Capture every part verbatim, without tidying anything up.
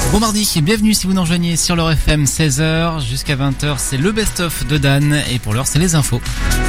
Bon mardi, bienvenue si vous nous rejoignez sur l'Heure F M, seize heures jusqu'à vingt heures, c'est le best-of de Dan et pour l'heure c'est les infos.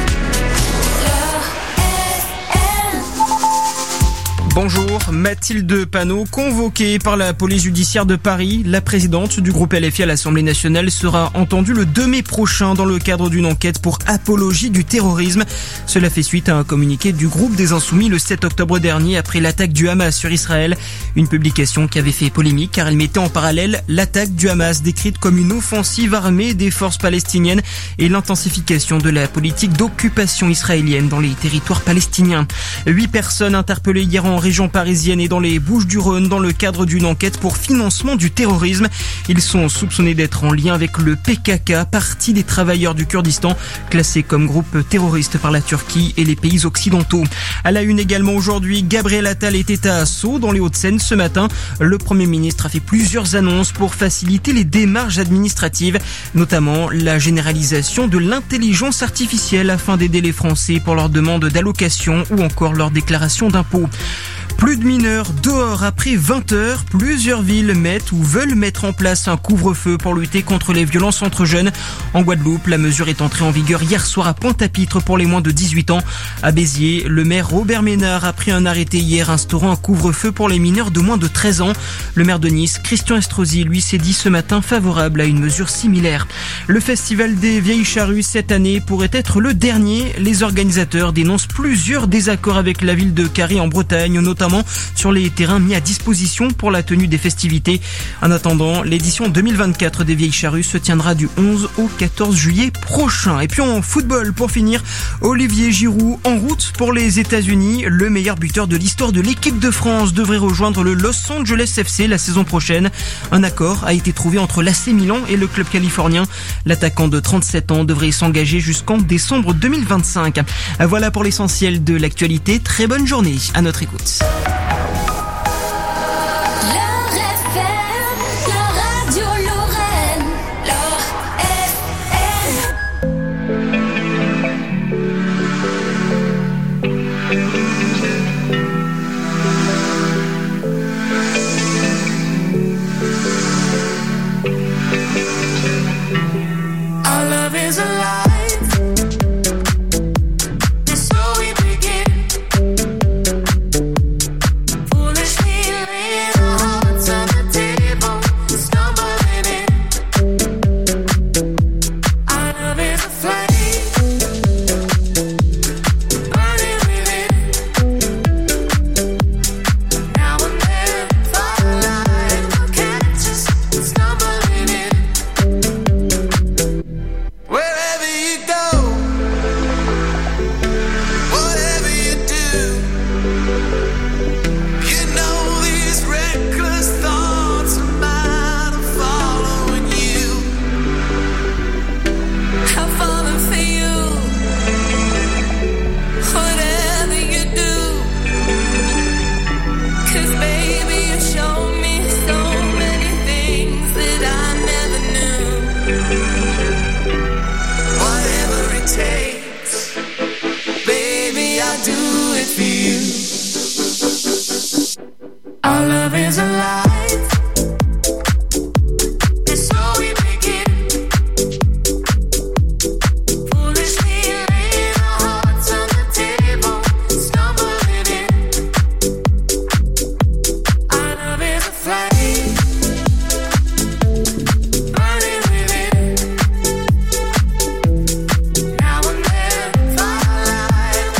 Bonjour, Mathilde Panot, convoquée par la police judiciaire de Paris, la présidente du groupe L F I à l'Assemblée nationale sera entendue le deux mai prochain dans le cadre d'une enquête pour apologie du terrorisme. Cela fait suite à un communiqué du groupe des Insoumis le sept octobre dernier après l'attaque du Hamas sur Israël. Une publication qui avait fait polémique car elle mettait en parallèle l'attaque du Hamas décrite comme une offensive armée des forces palestiniennes et l'intensification de la politique d'occupation israélienne dans les territoires palestiniens. Huit personnes interpellées hier en région parisienne et dans les Bouches-du-Rhône dans le cadre d'une enquête pour financement du terrorisme. Ils sont soupçonnés d'être en lien avec le P K K, Parti des travailleurs du Kurdistan, classé comme groupe terroriste par la Turquie et les pays occidentaux. À la une également aujourd'hui, Gabriel Attal était à Sceaux dans les Hauts-de-Seine ce matin. Le Premier ministre a fait plusieurs annonces pour faciliter les démarches administratives, notamment la généralisation de l'intelligence artificielle afin d'aider les Français pour leur demande d'allocation ou encore leur déclaration d'impôt. Plus de mineurs dehors après vingt heures. Plusieurs villes mettent ou veulent mettre en place un couvre-feu pour lutter contre les violences entre jeunes. En Guadeloupe, la mesure est entrée en vigueur hier soir à Pointe-à-Pitre pour les moins de dix-huit ans. À Béziers, le maire Robert Ménard a pris un arrêté hier instaurant un couvre-feu pour les mineurs de moins de treize ans. Le maire de Nice, Christian Estrosi, lui s'est dit ce matin favorable à une mesure similaire. Le festival des Vieilles Charrues cette année pourrait être le dernier. Les organisateurs dénoncent plusieurs désaccords avec la ville de Carré en Bretagne, notamment sur les terrains mis à disposition pour la tenue des festivités. En attendant, l'édition deux mille vingt-quatre des Vieilles Charrues se tiendra du onze au quatorze juillet prochain. Et puis en football, pour finir, Olivier Giroud en route pour les États-Unis. Le meilleur buteur de l'histoire de l'équipe de France devrait rejoindre le Los Angeles F C la saison prochaine. Un accord a été trouvé entre l'A C Milan et le club californien. L'attaquant de trente-sept ans devrait s'engager jusqu'en décembre deux mille vingt-cinq. Voilà pour l'essentiel de l'actualité. Très bonne journée à notre écoute.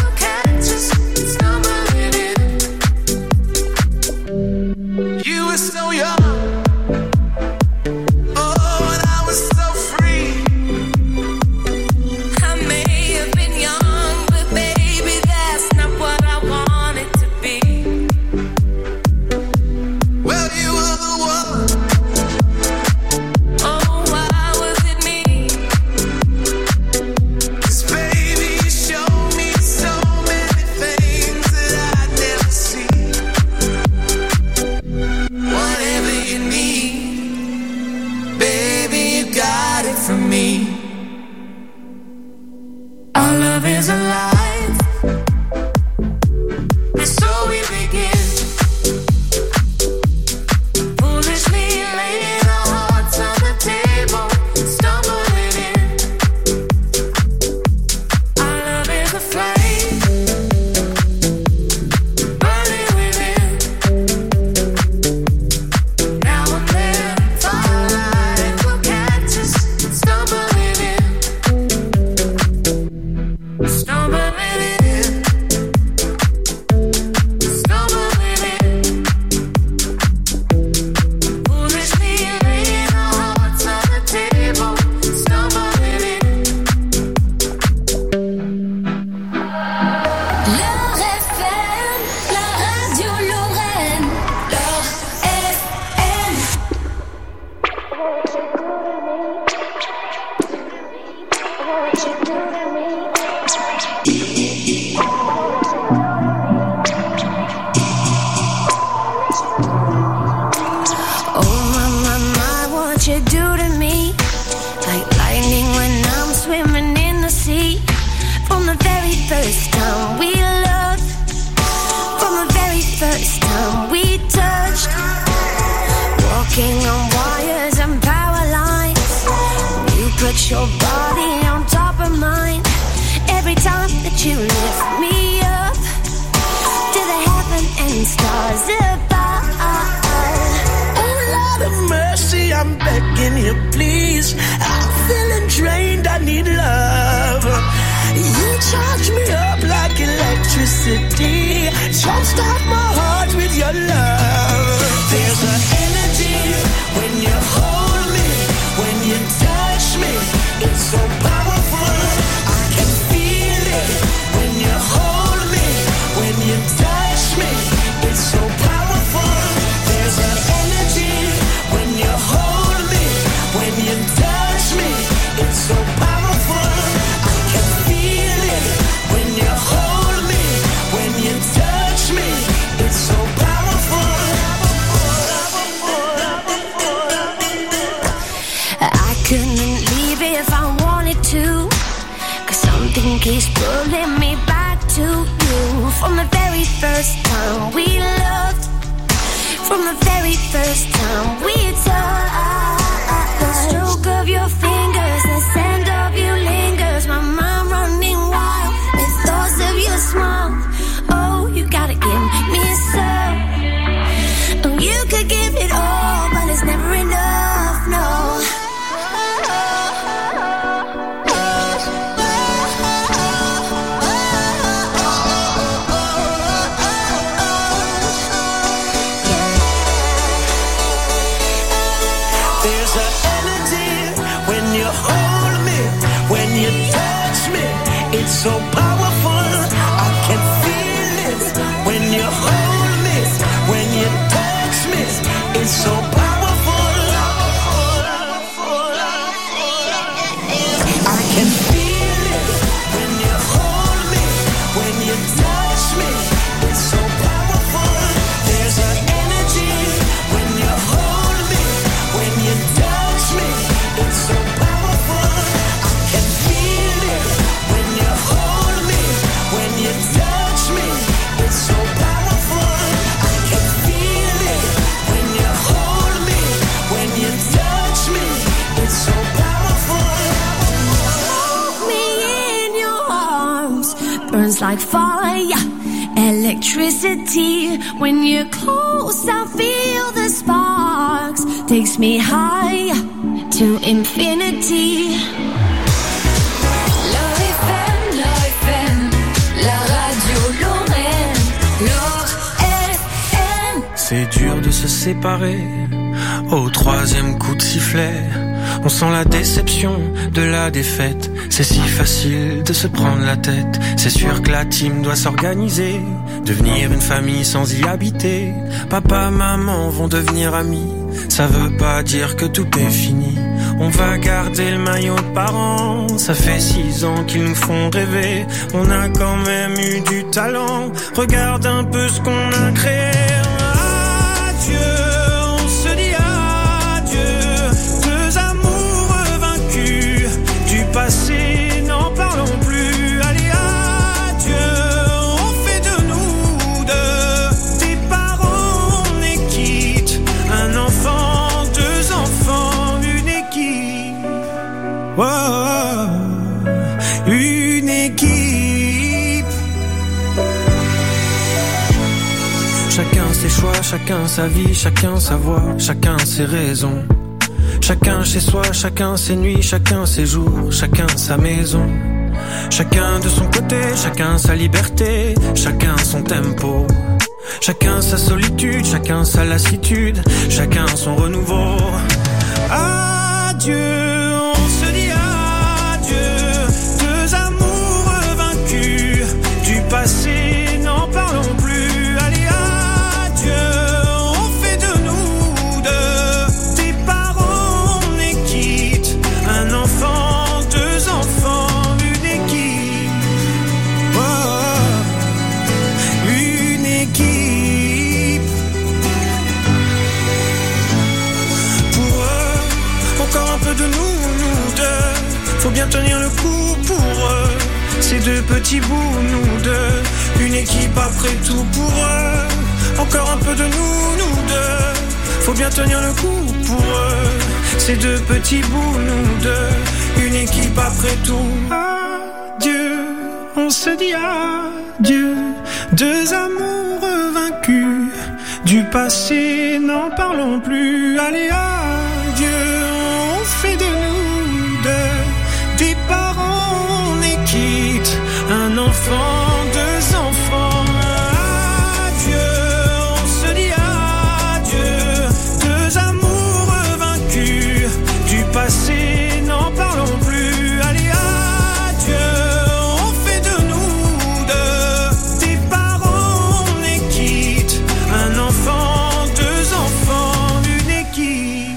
You were so Oh my, my, my, what you do to me? Like lightning when I'm swimming in the sea. From the very first time we loved, from the very first time we touched, walking on wires and power lines. You put your body on top of mine. Every time that you lift me up to the heaven and stars above. Oh Lord of mercy, I'm begging you, please. I'm feeling drained, I need love. You charge me up like electricity. Jumpstart my heart with your love. There's an energy when you hold me, when you touch me. It's so powerful, I can feel it. When you hold me, when you touch me. It's so powerful. There's an energy when you hold me, when you touch me. It's so powerful, I can feel it. When you hold me, when you touch me. It's so powerful. I couldn't leave if I wanted to, 'cause something keeps pulling me back to you. From the very first time we loved, from the very first time we touched, the stroke of your fingers, the scent of you lingers. My mind running wild with thoughts of your smile. Oh, you gotta give me some. Oh, you could give it all, but it's never enough, no. There's an energy when you hold me, when you touch me. It's so powerful, I can feel it. When you hold me, when you touch me. It's so powerful, I can feel it. When you hold me, when you touch me. It's so powerful. There's an energy when you hold me, when you touch me. It's so powerful, I can feel it. When you hold me, when you touch me. It's so powerful, I can feel it. When you hold me, when you touch me. It's so powerful. Me in your arms burns like fire, electricity. When you're close, I feel the sparks. Takes me high to infinity. L'Or F M, l'Or F M, la radio Lorraine, l'Or F M. C'est dur de se séparer au troisième coup de sifflet. On sent la déception de la défaite. C'est si facile de se prendre la tête. C'est sûr que la team doit s'organiser, devenir une famille sans y habiter. Papa, maman vont devenir amis. Ça veut pas dire que tout est fini. On va garder le maillot de parents. Ça fait six ans qu'ils nous font rêver. On a quand même eu du talent. Regarde un peu ce qu'on a créé. Adieu, on se dit adieu. Deux amours vaincus du passé, n'en parlons plus. Allez, adieu, on fait de nous deux des parents, on est quitte. Un enfant, deux enfants, une équipe. Oh, une équipe. Chacun ses choix, chacun sa vie, chacun sa voix, chacun ses raisons. Chacun chez soi, chacun ses nuits, chacun ses jours, chacun sa maison. Chacun de son côté, chacun sa liberté, chacun son tempo. Chacun sa solitude, chacun sa lassitude, chacun son renouveau. Adieu, on se dit adieu. Deux amours vaincus du passé, n'en parlons plus. Allez, adieu, on fait de nous deux des parents, on est quitte. Un enfant, deux enfants, une équipe. Oh, une équipe. bien tenir le coup pour eux. Ces deux petits bouts, nous deux, une équipe après tout pour eux. Encore un peu de nous, nous deux, faut bien tenir le coup pour eux. Ces deux petits bouts, nous deux, une équipe après tout. Adieu, on se dit adieu, deux amours vaincus. Du passé, n'en parlons plus. Allez, adieu, on fait de nous deux des parents, on est quitte, un enfant, deux enfants. Adieu, on se dit adieu, deux amours vaincus. Du passé, n'en parlons plus. Allez, adieu, on fait de nous deux des parents, on est quitte, un enfant, deux enfants, une équipe.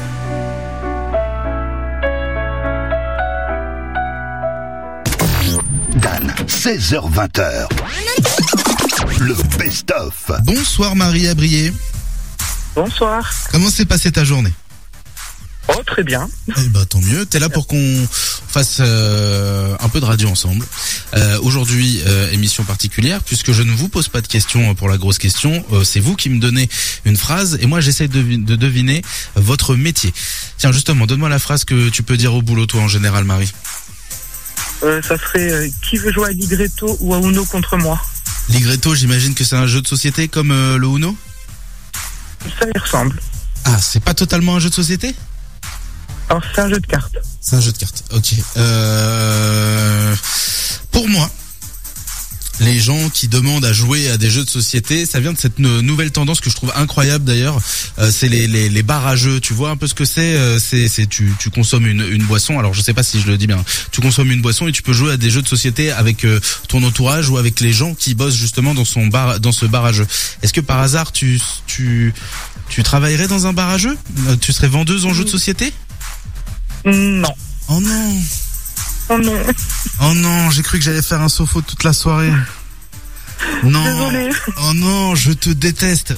Dan, seize heures vingt. Le best-of. Bonsoir Marie Abrier. Bonsoir. Comment s'est passée ta journée? Oh, très bien. Eh ben, tant mieux. T'es là pour qu'on fasse euh, un peu de radio ensemble. Euh, aujourd'hui, euh, émission particulière, puisque je ne vous pose pas de questions pour la grosse question. Euh, c'est vous qui me donnez une phrase et moi j'essaie de, de deviner votre métier. Tiens, justement, donne-moi la phrase que tu peux dire au boulot, toi, en général, Marie. Euh, ça serait euh, qui veut jouer à Ligretto ou à Uno contre moi? Ligretto, j'imagine que c'est un jeu de société comme euh, le Uno? Ça y ressemble. Ah, c'est pas totalement un jeu de société? Alors c'est un jeu de cartes. C'est un jeu de cartes, ok. Euh... Pour moi, les gens qui demandent à jouer à des jeux de société, ça vient de cette nou- nouvelle tendance que je trouve incroyable d'ailleurs. Euh, c'est les, les, les bars à jeux. Tu vois un peu ce que c'est euh, C'est, c'est tu, tu consommes une, une boisson. Alors je sais pas si je le dis bien. Tu consommes une boisson et tu peux jouer à des jeux de société avec euh, ton entourage ou avec les gens qui bossent justement dans son bar, dans ce bar à jeux. Est-ce que par hasard tu tu tu travaillerais dans un bar à jeux? Tu serais vendeuse en jeux de société? Non. Oh non. Oh non. Oh non, j'ai cru que j'allais faire un sofa toute la soirée. Non. Désolée. Oh non, je te déteste.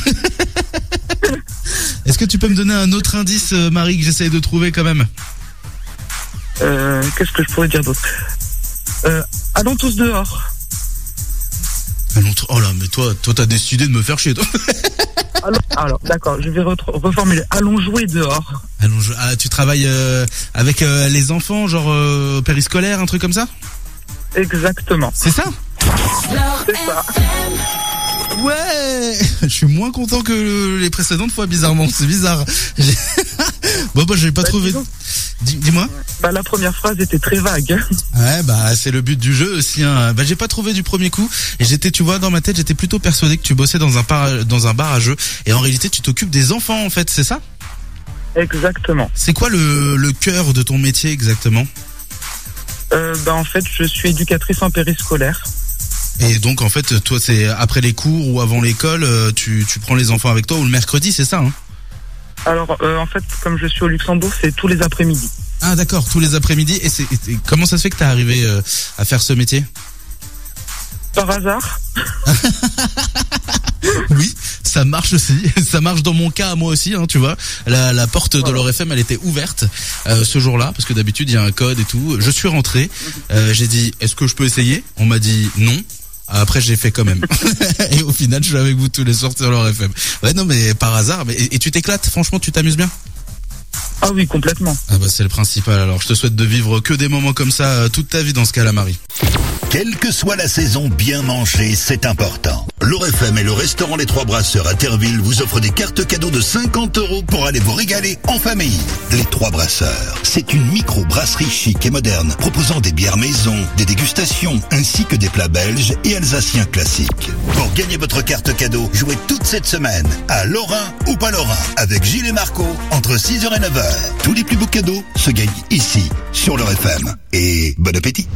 Est-ce que tu peux me donner un autre indice, Marie, que j'essaye de trouver quand même? Euh, qu'est-ce que je pourrais dire d'autre? euh, Allons tous dehors. Allons, t- oh là, mais toi, toi, t'as décidé de me faire chier, toi. Alors, alors d'accord, je vais re- reformuler. Allons jouer dehors. Allons, je- ah, tu travailles euh, avec euh, les enfants, genre euh, périscolaire, un truc comme ça? Exactement. C'est ça? C'est ça. Ouais. Je suis moins content que les précédentes fois, bizarrement. C'est bizarre. J'ai... bon, bah, j'ai pas Bah, trouvé. dis donc. Dis- dis-moi. Bah la première phrase était très vague. Ouais, bah c'est le but du jeu aussi. Hein. Bah j'ai pas trouvé du premier coup et j'étais, tu vois, dans ma tête, j'étais plutôt persuadé que tu bossais dans un par... dans un bar à jeux et en réalité tu t'occupes des enfants en fait, c'est ça? Exactement. C'est quoi le le cœur de ton métier exactement? Euh, bah en fait, je suis éducatrice en périscolaire. Et donc en fait, toi c'est après les cours ou avant l'école, tu tu prends les enfants avec toi ou le mercredi, c'est ça hein? Alors euh, en fait, comme je suis au Luxembourg, c'est tous les après-midi. Ah d'accord, tous les après-midi. Et, c'est, et comment ça se fait que t'es arrivé euh, à faire ce métier? Par hasard. Oui, ça marche aussi. Ça marche dans mon cas, moi aussi, hein, tu vois. La, la porte de l'Or F M, elle était ouverte euh, ce jour-là, parce que d'habitude, il y a un code et tout. Je suis rentré, euh, j'ai dit, est-ce que je peux essayer? On m'a dit non. Après, j'ai fait quand même. Et au final, je suis avec vous tous les soirs sur l'Or F M. Ouais, non, mais par hasard. Mais, et, et tu t'éclates, franchement, tu t'amuses bien? Ah oui, complètement. Ah bah c'est le principal. Alors, je te souhaite de vivre que des moments comme ça euh, toute ta vie dans ce cas-là, Marie. Quelle que soit la saison, bien manger, c'est important. L'Or F M et le restaurant Les Trois Brasseurs à Terreville vous offrent des cartes cadeaux de cinquante euros pour aller vous régaler en famille. Les Trois Brasseurs, c'est une micro-brasserie chic et moderne proposant des bières maison, des dégustations, ainsi que des plats belges et alsaciens classiques. Pour gagner votre carte cadeau, jouez toute cette semaine à Lorrain ou pas Lorrain avec Gilles et Marco entre six heures et neuf heures. Tous les plus beaux cadeaux se gagnent ici, sur l'Or F M. Et bon appétit.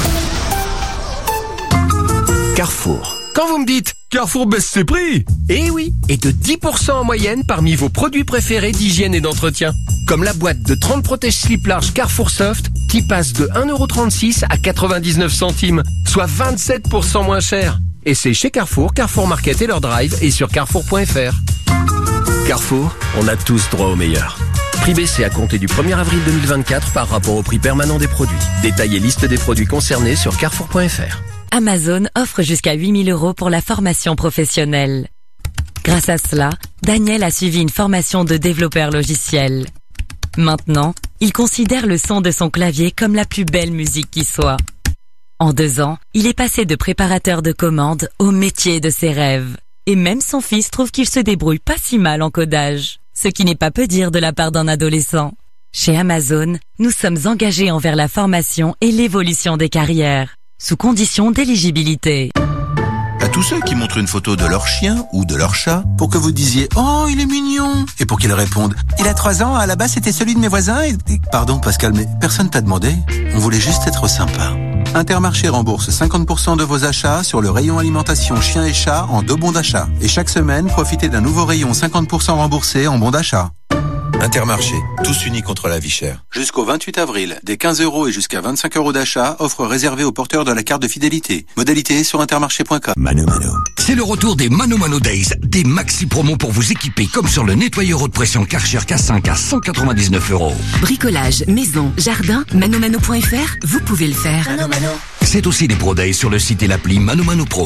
Carrefour. Quand vous me dites Carrefour baisse ses prix, eh oui, et de dix pour cent en moyenne parmi vos produits préférés d'hygiène et d'entretien. Comme la boîte de trente protège-slip large Carrefour Soft qui passe de un euro trente-six à quatre-vingt-dix-neuf centimes, soit vingt-sept pour cent moins cher. Et c'est chez Carrefour, Carrefour Market et leur drive et sur carrefour point f r. Carrefour, on a tous droit au meilleur. Prix baissé à compter du premier avril deux mille vingt-quatre par rapport au prix permanent des produits. Détail et liste des produits concernés sur carrefour point f r. Amazon offre jusqu'à huit mille euros pour la formation professionnelle. Grâce à cela, Daniel a suivi une formation de développeur logiciel. Maintenant, il considère le son de son clavier comme la plus belle musique qui soit. En deux ans, il est passé de préparateur de commandes au métier de ses rêves. Et même son fils trouve qu'il se débrouille pas si mal en codage. Ce qui n'est pas peu dire de la part d'un adolescent. Chez Amazon, nous sommes engagés envers la formation et l'évolution des carrières, sous condition d'éligibilité. À tous ceux qui montrent une photo de leur chien ou de leur chat pour que vous disiez « Oh, il est mignon !» et pour qu'ils répondent « Il a trois ans, à la base c'était celui de mes voisins et... » Pardon Pascal, mais personne t'a demandé. On voulait juste être sympa. Intermarché rembourse cinquante pour cent de vos achats sur le rayon alimentation chien et chat en deux bons d'achat. Et chaque semaine, profitez d'un nouveau rayon cinquante pour cent remboursé en bons d'achat. Intermarché, tous unis contre la vie chère. Jusqu'au vingt-huit avril, des quinze euros et jusqu'à vingt-cinq euros d'achat, offre réservée aux porteurs de la carte de fidélité. Modalité sur intermarché point com. Mano Mano. C'est le retour des Mano Mano Days, des maxi promos pour vous équiper comme sur le nettoyeur haute pression Karcher K cinq à cent quatre-vingt-dix-neuf euros. Bricolage, maison, jardin, manomano point f r, vous pouvez le faire. Mano Mano. C'est aussi des Pro Days sur le site et l'appli Mano Mano Pro.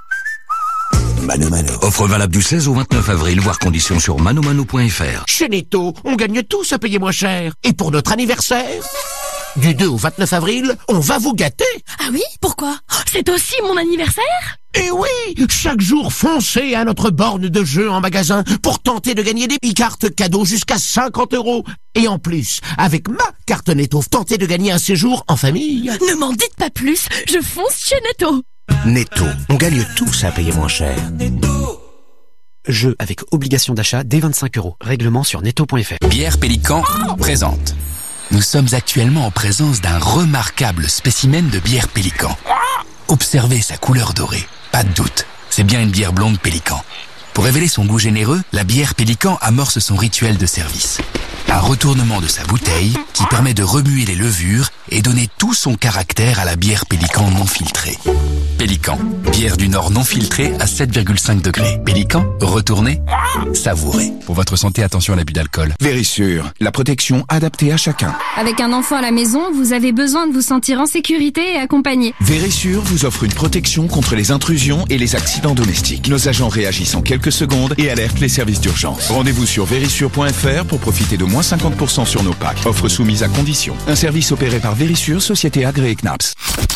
Mano Mano. Offre valable du seize au vingt-neuf avril, voire conditions sur manomano point f r. Chez Netto, on gagne tous à payer moins cher. Et pour notre anniversaire, du deux au vingt-neuf avril, on va vous gâter. Ah oui? Pourquoi? C'est aussi mon anniversaire? Eh oui! Chaque jour, foncez à notre borne de jeu en magasin pour tenter de gagner des e-cartes cadeaux jusqu'à cinquante euros. Et en plus, avec ma carte Netto, tentez de gagner un séjour en famille. Ne m'en dites pas plus, je fonce chez Netto. Netto, on gagne tous à payer moins cher. Jeu avec obligation d'achat dès vingt-cinq euros. Règlement sur netto point f r. Bière Pélican présente. Nous sommes actuellement en présence d'un remarquable spécimen de bière Pélican. Observez sa couleur dorée. Pas de doute, c'est bien une bière blonde Pélican. Pour révéler son goût généreux, la bière Pélican amorce son rituel de service. Un retournement de sa bouteille qui permet de remuer les levures et donner tout son caractère à la bière Pélican non filtrée. Pélican, bière du Nord non filtrée à sept virgule cinq degrés. Pélican, retournez, savourez. Pour votre santé, attention à l'abus d'alcool. Vérissure, la protection adaptée à chacun. Avec un enfant à la maison, vous avez besoin de vous sentir en sécurité et accompagné. Vérissure vous offre une protection contre les intrusions et les accidents domestiques. Nos agents réagissent en quelques secondes et alertent les services d'urgence. Rendez-vous sur vérissure point f r pour profiter de moins cinquante pour cent sur nos packs. Offre soumise à condition. Un service opéré par Vérissure, société agréée C N A P S.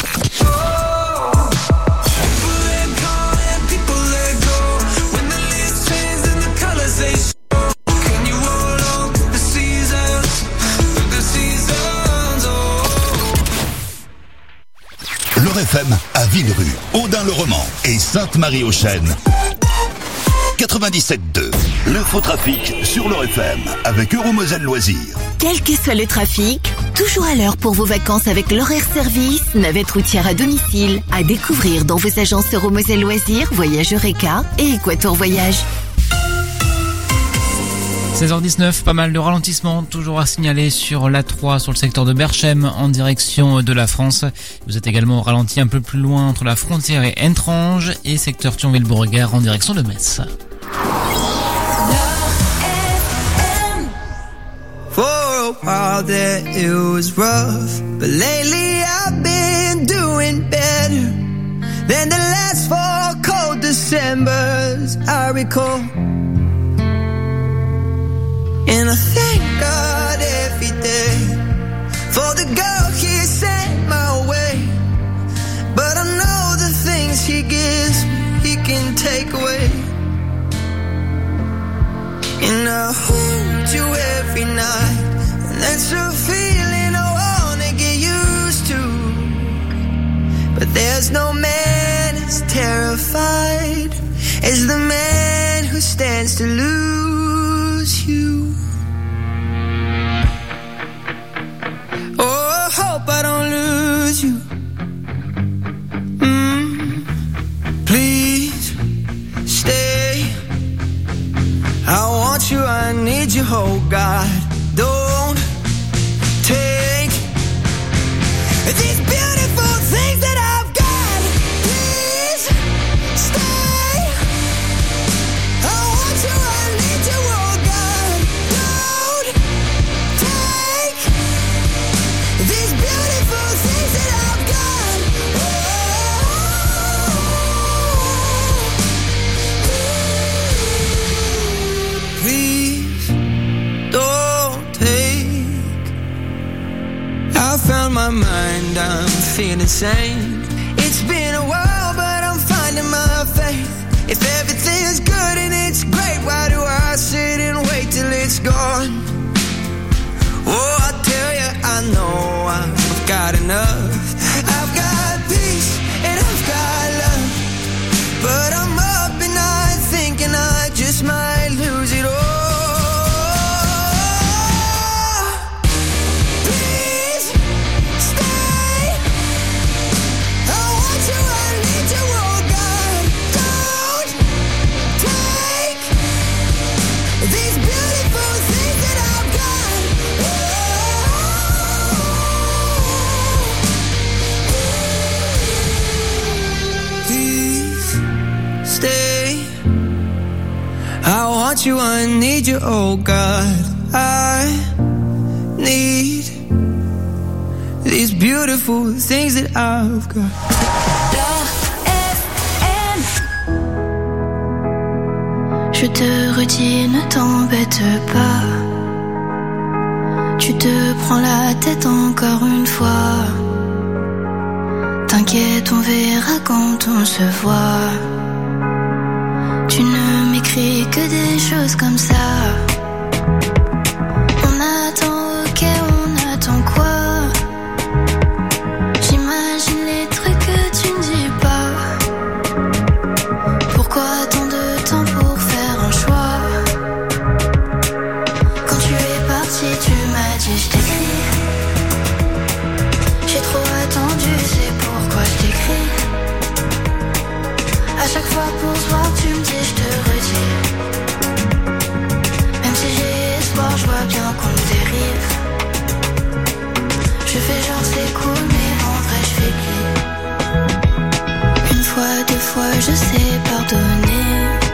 L'Or F M à Villerue, Audun-le-Roman et Sainte-Marie-aux-Chênes. quatre-vingt-dix-sept deux. L'infotrafic sur l'Or F M avec Euromoselle Loisirs. Quel que soit le trafic, toujours à l'heure pour vos vacances avec l'horaire service, navette routière à domicile, à découvrir dans vos agences Euromoselle Loisirs, Voyage Eureka et Équateur Voyage. seize heures dix-neuf, pas mal de ralentissements toujours à signaler sur l'A trois, sur le secteur de Berchem en direction de la France. Vous êtes également ralenti un peu plus loin entre la frontière et Entrange et secteur Thionville-Beauregard en direction de Metz. For a while there it was rough, but lately I've been doing better than the last four cold Decembers I recall. And I thank God every day for the girl He sent my way. But I know the things He gives me, He can take away. And I hold you every night, and that's a feeling I wanna get used to. But there's no man as terrified as the man who stands to lose you. Oh, I hope I don't lose you. Mm, please stay. I want you, I need you, oh God. Don't take these beautiful things that I've got. Please stay. I want you, I need you, oh God. Don't my mind, I'm feeling sane. It's been a while, but I'm finding my faith. If everything's good and it's great, why do I sit and wait till it's gone? Oh, I tell you, I know I've got enough. I've got peace and I've got love, but I'm up at night thinking I just might lose it all. Please stay. I want you, I need you, oh God. Don't take these beautiful things that I've got. Please stay. I want you, I need you, oh God. I need these beautiful things that I've got. Je te redis, ne t'embête pas. Tu te prends la tête encore une fois. T'inquiète, on verra quand on se voit. Tu ne m'écris que des choses comme ça. On attend, ok, on attend quoi? J'imagine les trucs que tu ne dis pas. Pourquoi tant de temps pour faire un choix? Quand tu es parti, tu m'as dit je t'écris. J'ai trop attendu, c'est pourquoi je t'écris. À chaque fois pour se voir, tu me dis je te redis. Même si j'ai espoir, je vois bien qu'on dérive. Je fais genre c'est cool, mais en vrai je fais pli. Une fois, deux fois, je sais pardonner.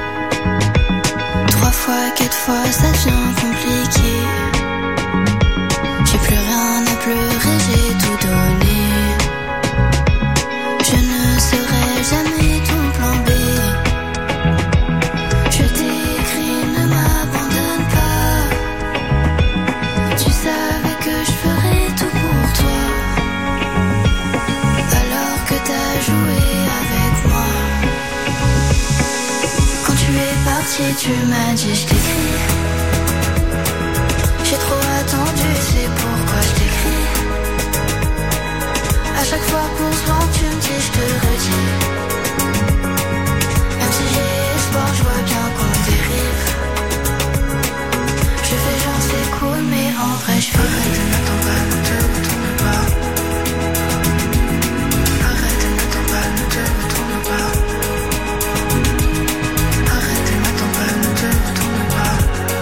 Trois fois, quatre fois, ça devient compliqué. J'ai plus rien à pleurer, j'ai tout donné. Je ne serai jamais ton plan B. Je t'écris, ne m'abandonne pas. Tu savais que je ferais tout pour toi, alors que t'as joué avec moi. Quand tu es parti, tu m'as dit je t'écris. J'ai trop attendu, c'est pourquoi je t'écris. À chaque fois pour se voir, tu me dis je te redis. Même si j'ai espoir, je vois bien qu'on dérive. Je fais genre c'est cool, mais en vrai je fais arrête, ne t'attends pas, ne te retourne pas. Arrête, ne t'attends pas, ne te retourne pas. Arrête, ne t'attends pas, ne te retourne pas.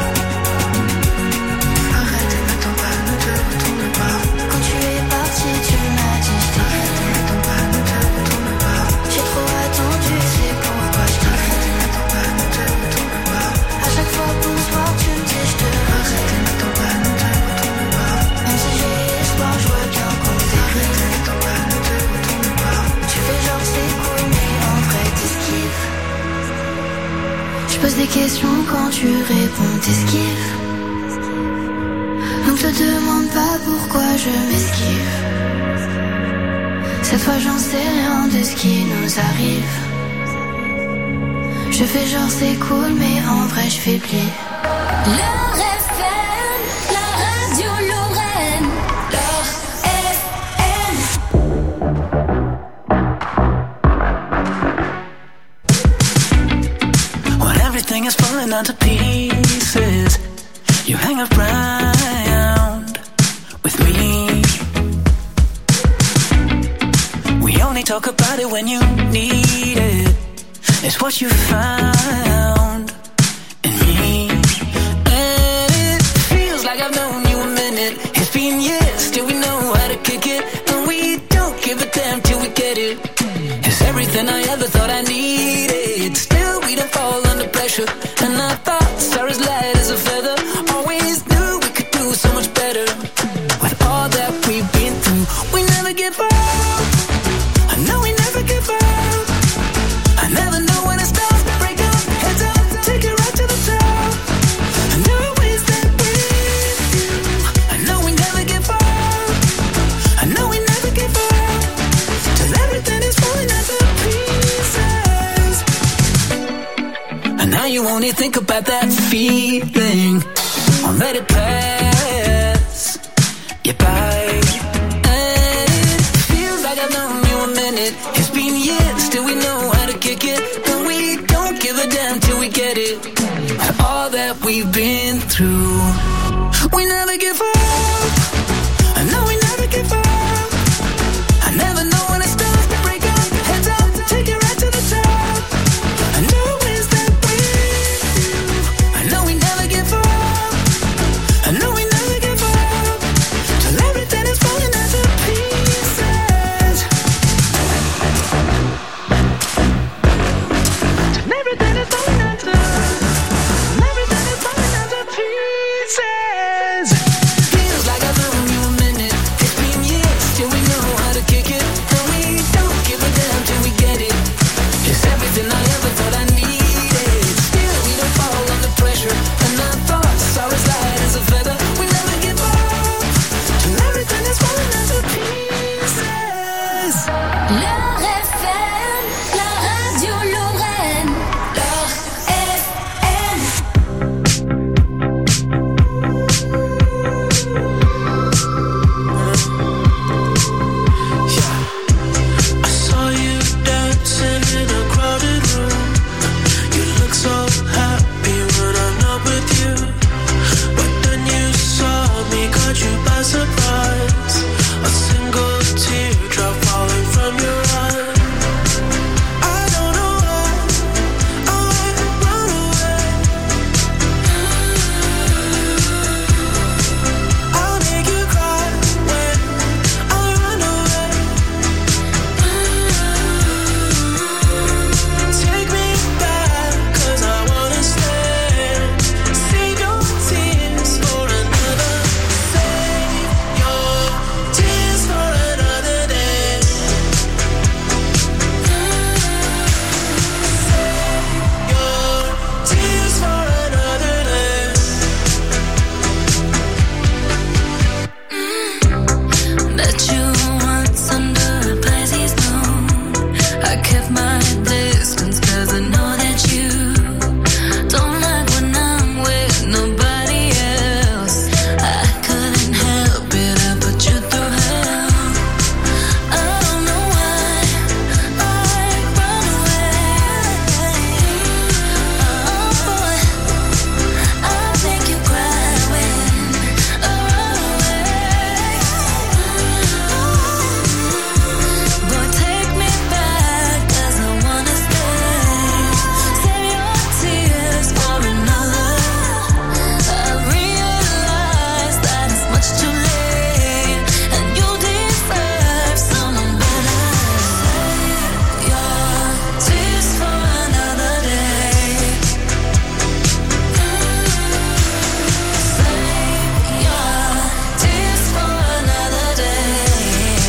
Arrête, ne t'attends pas, ne te retourne pas. Quand tu es parti, tu m'as dit je t'écris. Arrête, ne t'attends pas, ne te retourne pas. J'ai trop attendu, c'est pourquoi je t'écris. Arrête, ne t'attends pas, ne te retourne pas. À chaque fois pour se voir, tu me dis je te redis. Arrête, ne t'attends pas, ne te retourne pas. Même si j'ai espoir, je vois bien qu'on dérive. Arrête, ne t'attends pas, ne te retourne pas. Tu fais genre c'est cool, mais en vrai t'esquives. Je pose des questions quand tu réponds, t'esquives. Donc te demande pas pourquoi je m'esquive. Cette fois j'en sais rien de ce qui nous arrive. Je fais genre c'est cool, mais en vrai je fais pli. Leur F M, la radio Lorraine. Leur F M. When everything is falling onto pieces, you hang around with me. We only talk about it when you need it. It's what you found in me. And it feels like I've known you a minute. It's been years, still we know how to kick it. And we don't give a damn till we get it. It's everything I ever thought I needed. Still we don't fall under pressure. And I thought stars light as a feather. Always knew we could do so much better. With all that we've been through, we never give up. I know we never give up. I never know when it's time to break up. Heads up, take it right to the top. I know always that with you. I know we never give up. I know we only think about that feeling. Won't let it pass you by. And it feels like I've known you a minute. It's been years, still we know how to kick it. And we don't give a damn till we get it. All that we've been through, we never give up. I know we never give up. I never know when it's time to break up. Heads up, take it right to the top. I know it's that with you. I know we never give up. I know we never give up. Till everything is falling into pieces. Till everything is falling into. Till everything is falling into pieces. Feels like I've known you a minute. It's been years till we know how to kick it. And we don't give a damn till we get it. It's everything I ever thought I needed. Still we don't fall under pressure. And our thoughts are as light as a feather. We never give up till everything is falling into pieces. Leur F M, la radio Lorraine. Leur F M. I saw you dancing in a crowded room. You look so happy when I'm not with you. But then you saw me, caught you by surprise. A single teardrop falling from your eye. I don't know why I run away. I'll make you cry when I run away. Take me back, 'cause I wanna stay. Save your tears for another. Save your tears for another day. Save your tears for another day. Met you once under a Pisces moon. I kept my distance 'cause I know that you don't like when I'm with nobody else. I couldn't help it, I put you through hell. I don't know why I run away. Oh boy, I'll make you cry when I run away. Boy, take me back 'cause I wanna stay. Save your tears for another. I realize that it's much too late, and you deserve someone better. Save your tears for another day. Save your tears for another day.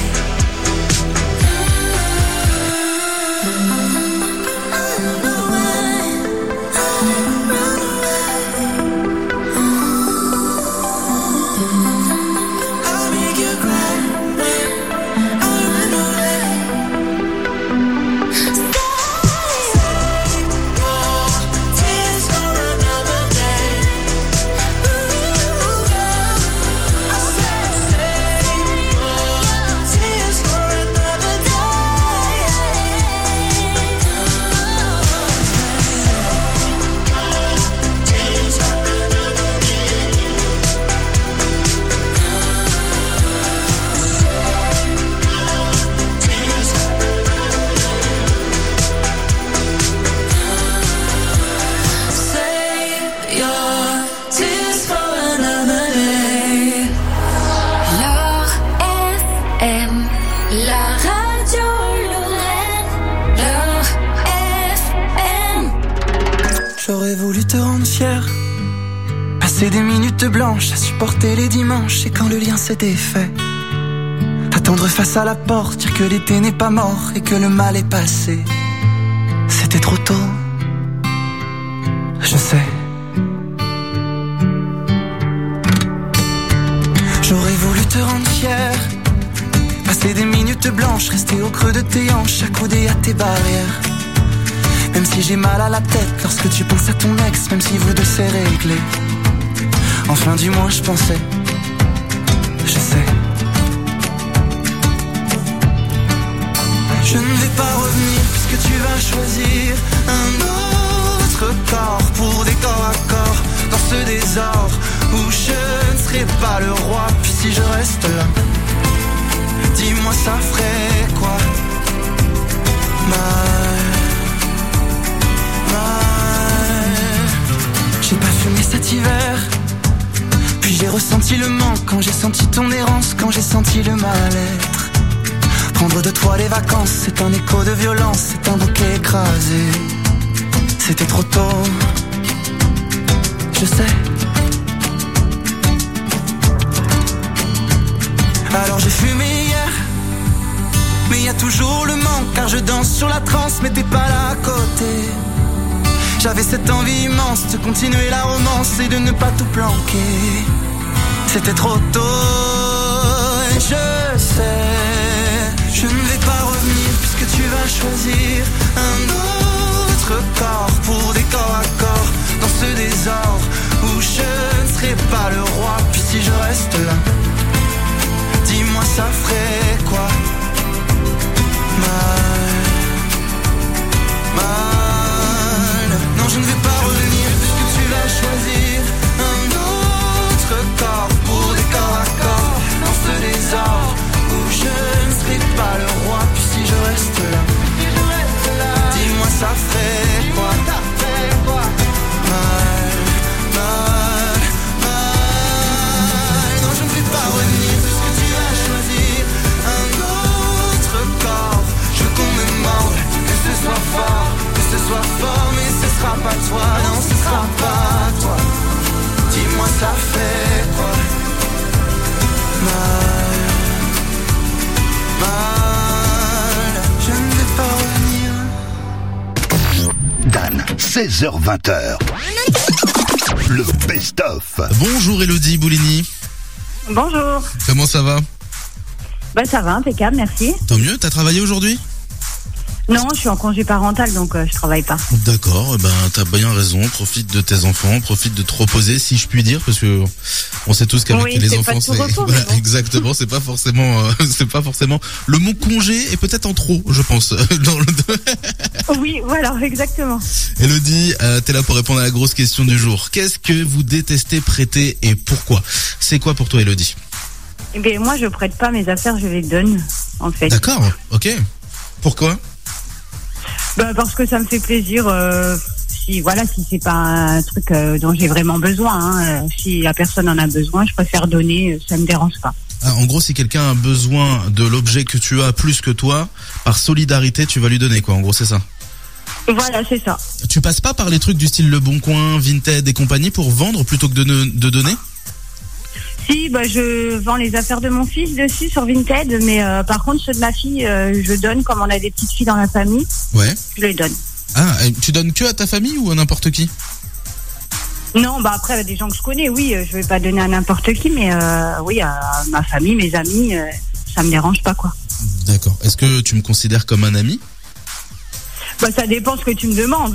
I'll make you cry when I run away. Save your tears for another day. I said save your tears for another day. Tears for another day. Save your tears for another day. Leur F M, la radio Lorraine. Leur F M. J'aurais voulu te rendre fier. Passer des minutes blanches à supporter les dimanches. Et quand le lien s'est défait, attendre face à la porte, dire que l'été n'est pas mort et que le mal est passé. C'était trop tôt, je sais. J'aurais voulu te rendre fier. Passer des minutes blanches, rester au creux de tes hanches, accoudé à tes barrières. Même si j'ai mal à la tête lorsque tu penses à ton ex, même si vous deux c'est réglé. Enfin du moins je pensais, je sais. Je ne vais pas revenir puisque tu vas choisir un autre corps pour des corps à corps dans ce désordre où je ne serai pas le roi. Puis si je reste là, dis-moi ça ferait quoi? Mal, mal. J'ai pas fumé cet hiver, puis j'ai ressenti le manque quand j'ai senti ton errance, quand j'ai senti le mal-être. Prendre de toi les vacances, c'est un écho de violence, c'est un bouquet écrasé. C'était trop tôt, je sais. Alors j'ai fumé hier, mais y a toujours le manque, car je danse sur la transe, mais t'es pas là à côté. J'avais cette envie immense de continuer la romance et de ne pas tout planquer. C'était trop tôt, et je sais, je ne vais pas revenir puisque tu vas choisir un autre corps pour des corps à corps dans ce désordre où je ne serai pas le roi. Puis si je reste là, dis-moi ça ferait quoi? Mal, mal. Non, je ne vais pas revenir puisque tu vas choisir un autre corps pour des corps à corps dans ce désordre où je ne serai pas le roi. Puis si je reste là, dis-moi ça ferait quoi? Mal, mal, mal. Non, je ne vais pas revenir puisque tu vas choisir un autre corps. Je veux qu'on me morde, que ce soit fort, que ce soit fort, mais ce sera pas toi, non, ce sera pas toi. Dis-moi ça fait quoi? Mal, mal, je ne vais pas revenir. Dan, seize heures vingt. Le best-of. Bonjour Elodie Boulini. Bonjour. Comment ça va? Bah ça va, impeccable, merci. Tant mieux, t'as travaillé aujourd'hui? Non, je suis en congé parental, donc euh, je travaille pas. D'accord, eh ben t'as bien raison, profite de tes enfants, profite de te reposer, si je puis dire, parce que on sait tous qu'avec Oui, les c'est enfants, pas tout c'est repos, voilà, mais bon. exactement, c'est pas forcément, euh, c'est pas forcément le mot congé est peut-être en trop, je pense. Dans le... Oui, voilà, exactement. Elodie, euh, t'es là pour répondre à la grosse question du jour. Qu'est-ce que vous détestez prêter et pourquoi? C'est quoi pour toi, Elodie? Eh bien, moi, je prête pas mes affaires, je les donne, en fait. D'accord, ok. Pourquoi? Bah, parce que ça me fait plaisir. Euh, si voilà, si c'est pas un truc euh, dont j'ai vraiment besoin, hein, euh, si la personne en a besoin, je préfère donner. euh, Ça me dérange pas. Ah, en gros, si quelqu'un a besoin de l'objet que tu as plus que toi, par solidarité, tu vas lui donner quoi. En gros, c'est ça. Voilà, c'est ça. Tu passes pas par les trucs du style Le Bon Coin, Vinted et compagnie pour vendre plutôt que de, ne- de donner? Si, bah, je vends les affaires de mon fils dessus sur Vinted, mais euh, par contre ceux de ma fille, euh, je donne comme on a des petites filles dans la famille. Ouais. Je les donne. Ah, et tu donnes que à ta famille ou à n'importe qui? Non, bah après des gens que je connais, oui, euh, je vais pas donner à n'importe qui, mais euh, oui, à ma famille, mes amis, euh, ça me dérange pas quoi. D'accord. Est-ce que tu me considères comme un ami? Bah ça dépend ce que tu me demandes.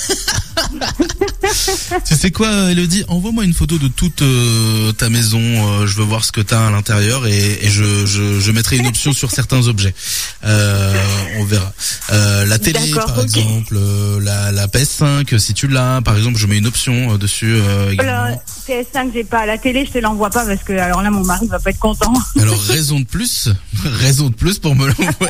Tu sais quoi, Elodie, envoie-moi une photo de toute euh, ta maison. Euh, je veux voir ce que t'as à l'intérieur et, et je, je, je mettrai une option sur certains objets. Euh, on verra. Euh, la télé, D'accord, par ok. exemple, euh, la, la P S cinq, si tu l'as, par exemple, je mets une option euh, dessus. Euh, également. Alors, P S cinq, j'ai pas. La télé, je te l'envoie pas parce que alors là, mon mari va pas être content. Alors raison de plus, raison de plus pour me l'envoyer.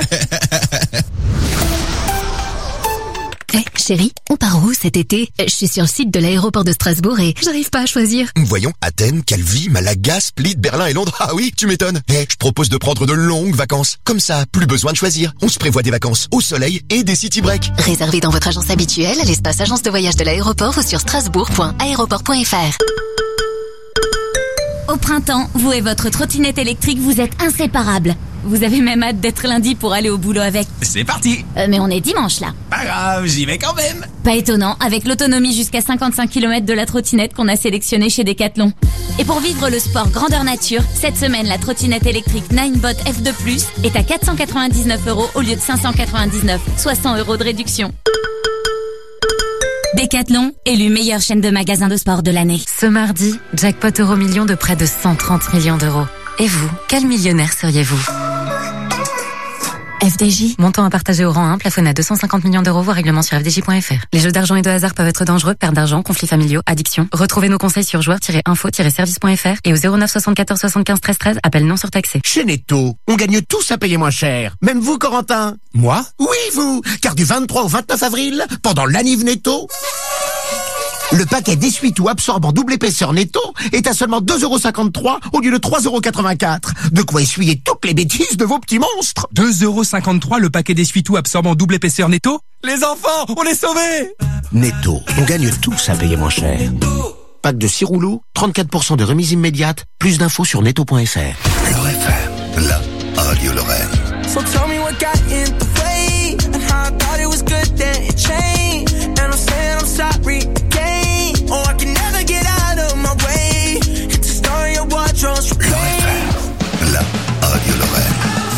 Eh, chérie, on part où cet été? Je suis sur le site de l'aéroport de Strasbourg et j'arrive pas à choisir. Voyons, Athènes, Calvi, Malaga, Split, Berlin et Londres. Ah oui, tu m'étonnes. Eh, je propose de prendre de longues vacances. Comme ça, plus besoin de choisir. On se prévoit des vacances au soleil et des city breaks. Réservez dans votre agence habituelle à l'espace agence de voyage de l'aéroport ou sur strasbourg point aéroport point f r. Au printemps, vous et votre trottinette électrique, vous êtes inséparables. Vous avez même hâte d'être lundi pour aller au boulot avec. C'est parti. Euh, mais on est dimanche là. Pas grave, j'y vais quand même. Pas étonnant, avec l'autonomie jusqu'à cinquante-cinq kilomètres de la trottinette qu'on a sélectionnée chez Decathlon. Et pour vivre le sport grandeur nature, cette semaine, la trottinette électrique Ninebot F deux plus est à quatre cent quatre-vingt-dix-neuf euros au lieu de cinq cent quatre-vingt-dix-neuf, soit cent euros de réduction. Décathlon, élu meilleure chaîne de magasins de sport de l'année. Ce mardi, jackpot euro million de près de cent trente millions d'euros. Et vous, quel millionnaire seriez-vous ? F D J. Montant à partager au rang un, plafonné à deux cent cinquante millions d'euros, voire règlement sur f d j point f r. Les jeux d'argent et de hasard peuvent être dangereux, perte d'argent, conflits familiaux, addiction. Retrouvez nos conseils sur joueurs tiret info tiret service point f r et au zéro neuf soixante-quatorze soixante-quinze treize treize, appel non surtaxé. Chez Netto, on gagne tous à payer moins cher. Même vous, Corentin. Moi ? Oui, vous. Car du vingt-trois au vingt-neuf avril, pendant l'Aniv Netto, le paquet d'essuie-tout absorbant double épaisseur Netto est à seulement deux euros cinquante-trois au lieu de trois euros quatre-vingt-quatre. De quoi essuyer toutes les bêtises de vos petits monstres. deux euros cinquante-trois le paquet d'essuie-tout absorbant double épaisseur Netto. Les enfants, on est sauvés. Netto, on gagne tous à payer moins cher. Pack de six rouleaux, trente-quatre pour cent de remise immédiate. Plus d'infos sur netto point f r. L'Or F M, la radio Lorraine. So tell me what got in the way and how I thought it was good then it changed. And I'm saying I'm sorry again. Oh, I can never get out of my way. It's a story of what draws from L'Or F M, la radio Lorraine.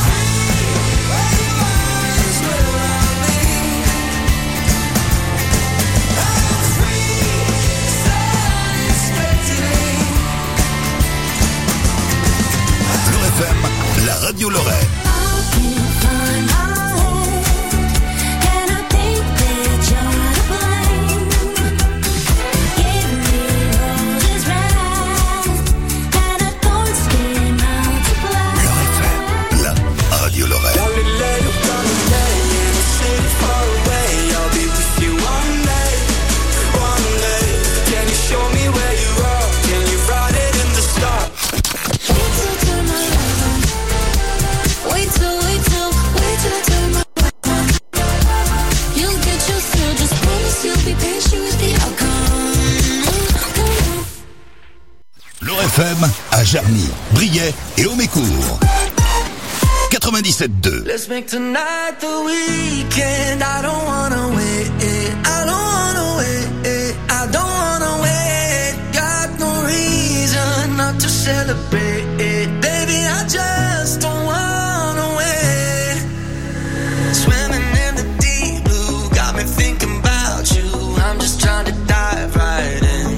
L'Or F M, la radio Lorraine. L'Or F M à Jarny, Briey et Aumécourt. quatre-vingt-dix-sept deux. Let's make tonight the weekend. I don't wanna wait. I don't wanna wait. I don't wanna wait. Got no reason not to celebrate. Baby, I just don't wanna wait. Swimming in the deep blue got me thinking about you. I'm just trying to dive right in.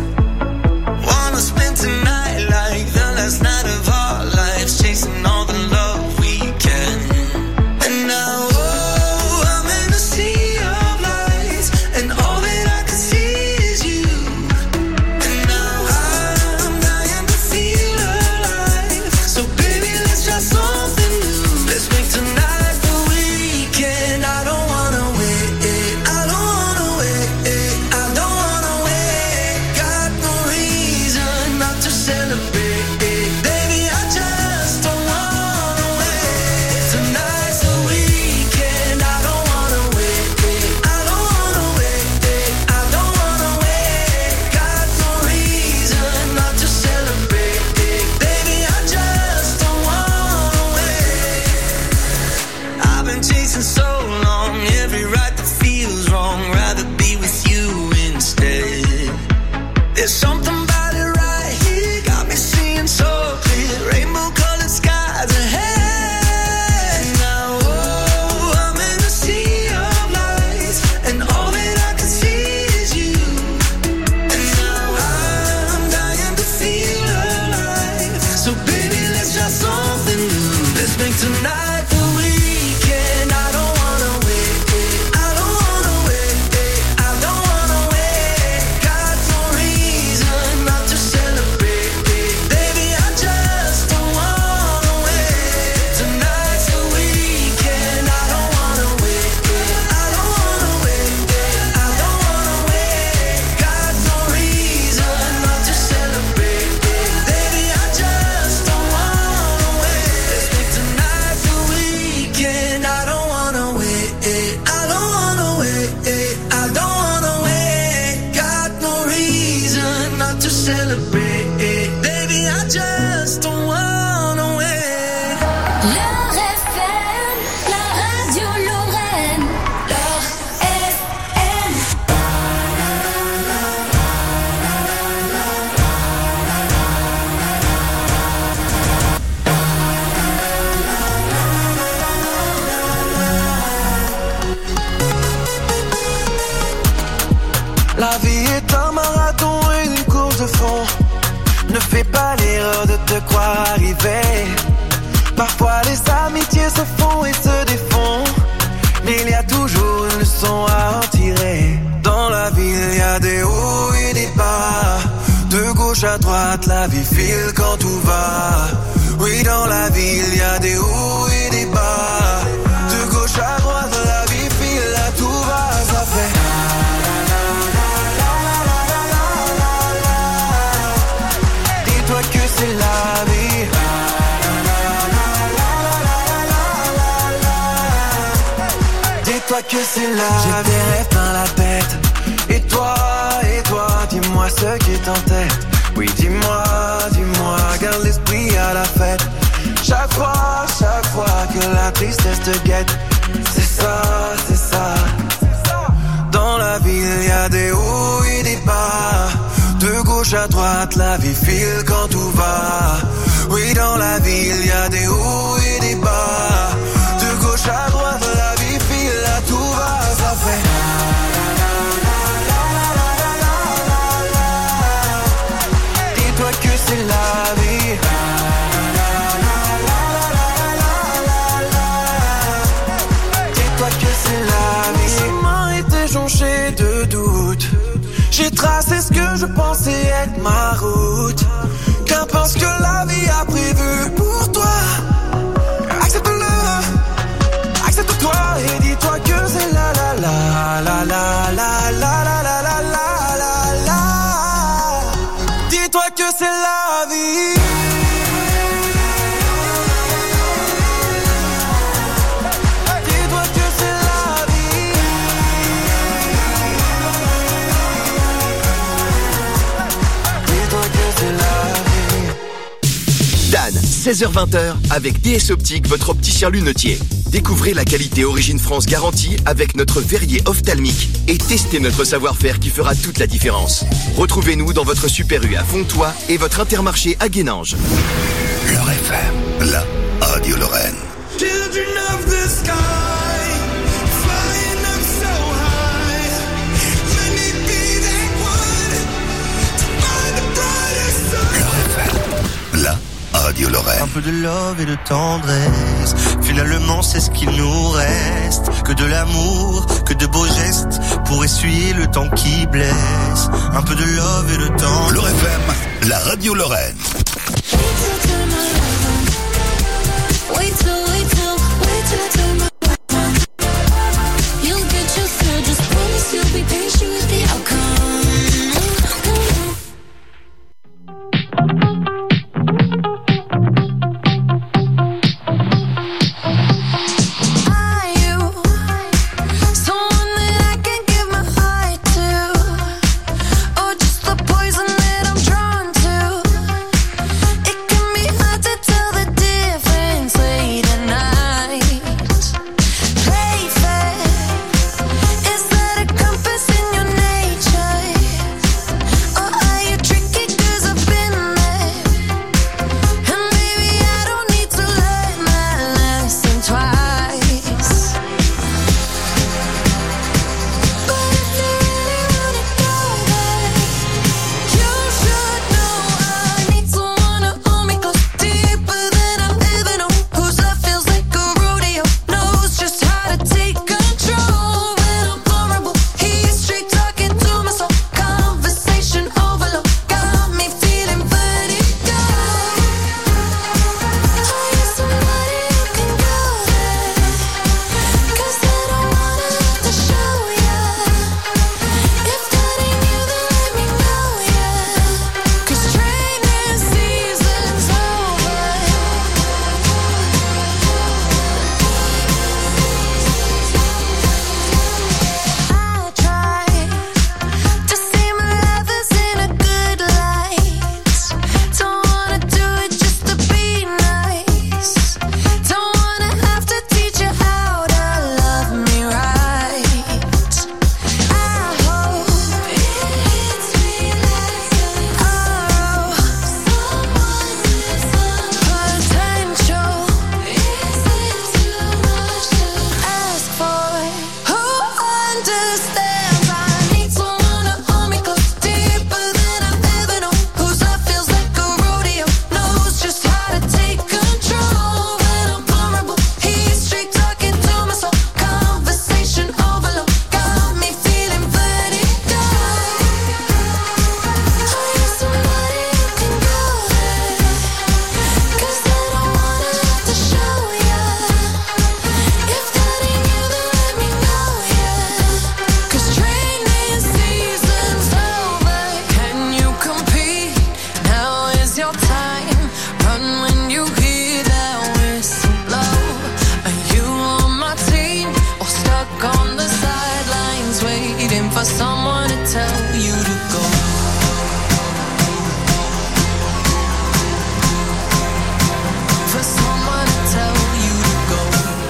Wanna spend tonight like the last night of our lives, chasing all the love we can. And now, oh, I'm in a sea of lights, and all that I can see is you. And now I'm dying to feel alive. So baby, let's try something new. Let's make tonight the weekend. I don't wanna wait. I don't wanna wait. I don't wanna wait. Got no reason not to celebrate. Baby, I just don't wanna wait. Tonight's the weekend. I don't wanna wait. I don't wanna wait. I don't wanna wait. Got no reason not to celebrate. Baby, I just don't wanna wait. I've been chasing so long, every right that feels wrong. Rather be with you instead. There's something about it right here, got me seeing so clear. Rainbow colored skies ahead. Now, oh, I'm in a sea of lights, and all that I can see is you. And now I'm dying to feel alive. So baby, let's try something new. Let's make tonight the weekend. I don't wanna wait. I don't wanna wait. I don't wanna wait. Got no reason not to celebrate. Baby, I just don't wanna wait. Tonight's the weekend. I don't wanna wait. I don't wanna wait. I don't wanna wait. Got no reason not to celebrate. Baby, I just don't wanna wait. Let's make tonight the weekend. I don't wanna wait. I don't wanna wait. I don't wanna wait. Got no reason not to celebrate. Baby, I just don't wanna wait. L'Or F M, la radio Lorraine. L'Or F M. fond. Ne fais pas l'erreur de te croire arrivé. Parfois les amitiés se font et se défont, mais il y a toujours une leçon à en tirer. Dans la vie il y a des hauts et des bas. De gauche à droite la vie file quand tout va. Oui, dans la vie il y a des hauts et des bas. De gauche à droite la vie file, là tout va, ça fait. Dis-toi que c'est la vie. Dis-toi que c'est la vie. J'ai des rêves plein la tête. Et toi, et toi, dis-moi ce qui tentait. Oui, dis-moi, dis-moi, garde l'esprit à la fête. Chaque fois, chaque fois que la tristesse te guette. C'est ça, c'est ça. Dans la vie, il y a des hauts et des bas. De gauche à droite, la vie file quand tout va. Oui, dans la vie, il y a des hauts et des bas. De gauche à droite, la vie file, là tout va, ça fait. Dis-toi que c'est la vie. Dis-toi que c'est la vie. Mon chemin était jonché de doutes. J'ai tracé ce que je pensais être ma route. Qu'importe ce que la vie a prévu pour toi. Accepte-le, accepte-toi et dis-toi que c'est la la la la la la la la la la la la. Dis-toi que c'est la vie. Dis-toi que c'est la vie. Dis-toi que c'est la vie. Dan, seize heures vingt avec D S Optique, votre opticien lunetier. Découvrez la qualité Origine France garantie avec notre verrier ophtalmique et testez notre savoir-faire qui fera toute la différence. Retrouvez-nous dans votre Super U à Fontois et votre Intermarché à Guénange. L'Or F M, la radio Lorraine. Children of the sky, flying up so high. Let me be that one to find the brightest sun. L'Or F M, la radio Lorraine. Un peu de love et de tendresse, finalement c'est ce qu'il nous reste. Que de l'amour, que de beaux gestes pour essuyer le temps qui blesse. Un peu de love et de tendresse. L'Or F M, la radio Lorraine. Wait till, wait till, wait till I turn my back on. You'll get your fill, just promise you'll be patient with the outcome. Are you someone that I can give my heart to, or just the poison that I'm drawn to? for someone to tell you to go. For someone to tell you to go.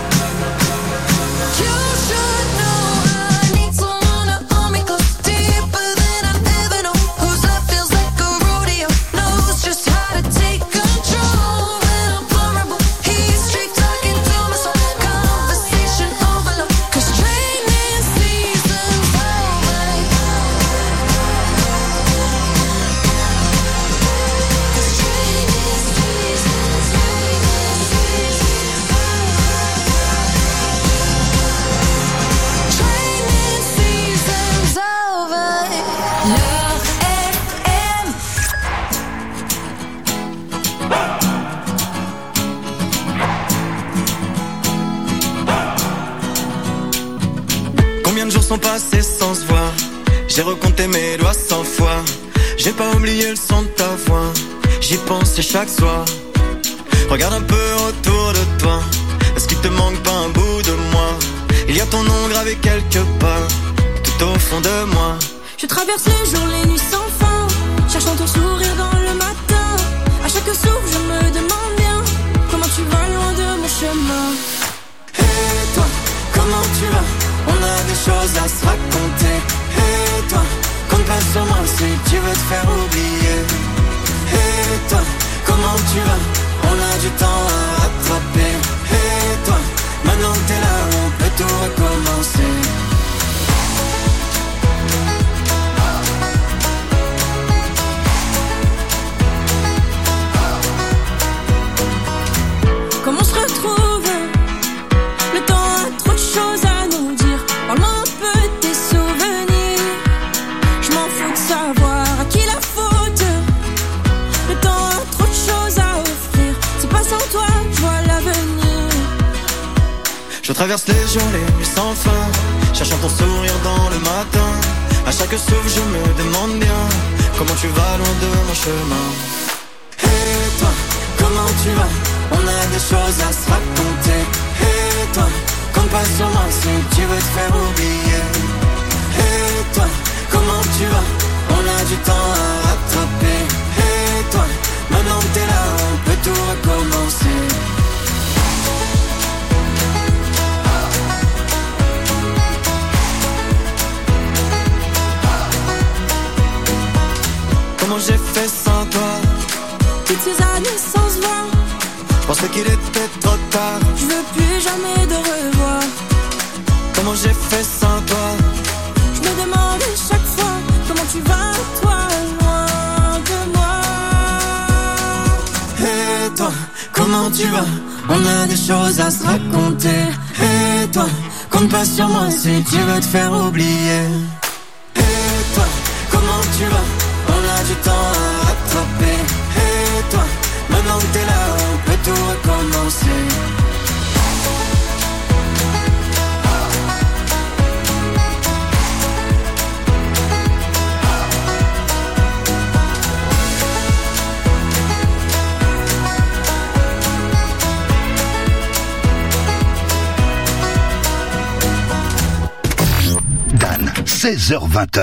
You should know I need someone to hold me close, deeper than I ever know. Whose love feels like a rodeo, knows just how to take control. When I'm vulnerable, he's straight talking to my soul. Conversation overload, 'cause training season's over. Training season's over. Love F M. Combien de jours sont passés sans se voir? J'ai recompté mes doigts cent fois. J'ai pas oublié le son de ta voix. J'y pensais chaque soir. Regarde un peu autour de toi. Est-ce qu'il te manque pas un bout de moi? Il y a ton nom gravé quelque part, tout au fond de moi. Je traverse les jours, les nuits sans fin, cherchant ton sourire dans le matin. À chaque souffle, je me demande bien comment tu vas loin de mon chemin. Et toi, comment tu vas? On a des choses à se raconter. Et toi, compte pas sur moi si tu veux te faire oublier. Et toi, comment tu vas? On a du temps à rattraper. Et toi, maintenant que t'es là, on peut tout recommencer. Comment on se retrouve? Le temps a trop de choses à nous dire. Parle-moi un peu de tes souvenirs. Je m'en fous de savoir à qui la faute. Le temps a trop de choses à offrir. C'est pas sans toi que je vois l'avenir. Je traverse les jours, les nuits sans fin, cherchant ton sourire dans le matin. À chaque souffle, je me demande bien comment tu vas loin de mon chemin. Et toi, comment tu vas? On a des choses à se raconter. Et toi, compte pas sur moi si tu veux te faire oublier. Et toi, comment tu vas? On a du temps à rattraper. Et toi, maintenant que t'es là, on peut tout recommencer. Comment j'ai fait sans toi? Toutes ces années sans se voir, Je pensais qu'il était trop tard. je veux plus jamais de revoir. Comment j'ai fait sans toi? Je me demande chaque fois comment tu vas, toi, loin de moi. Et toi, comment tu vas? On a des choses à se raconter. Et toi, compte pas sur moi si tu veux te faire oublier. Et toi, comment tu vas? On a du temps à rattraper. Et toi, maintenant que t'es là, on peut tout recommencer. Dan, seize heures vingt.